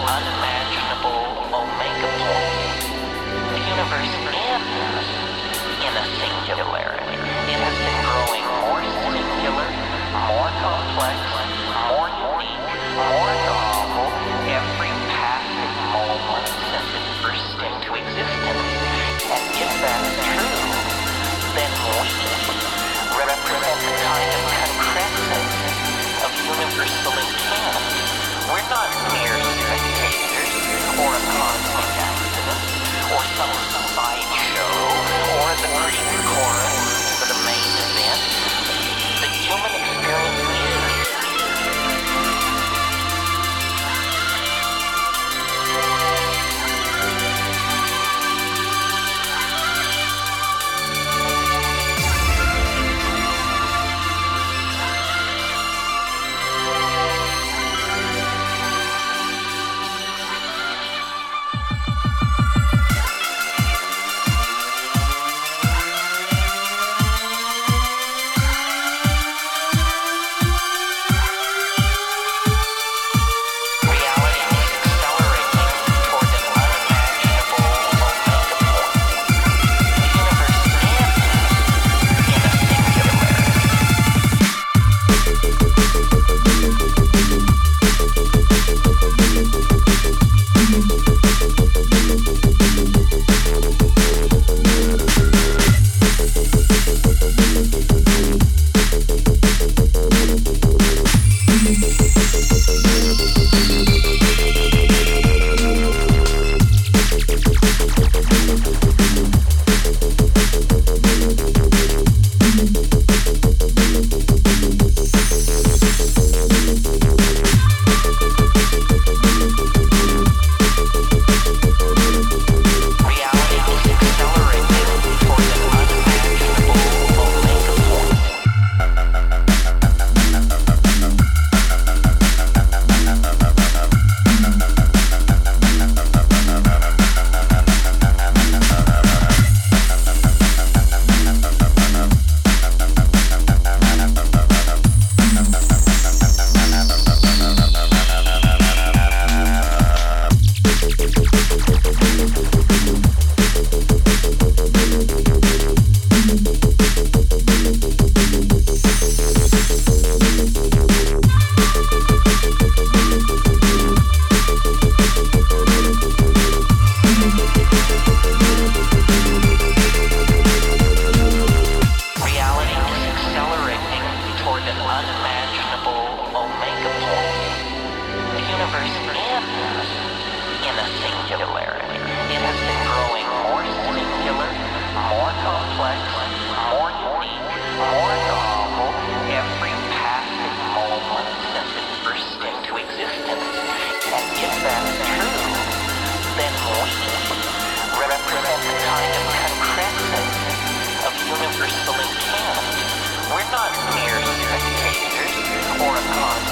unimaginable omega point. The universe ends in a singularity. It has been growing more singular, more complex, more unique, more novel every passing moment since it burst into existence. And if that's true, then we represent the kind of concrescence of universal intent. We're not mere spectators, or a cosmic accident, or some sideshow, or the Greek chorus for the main event. The human experience is. Universal intent. We're not mere spectators or a cause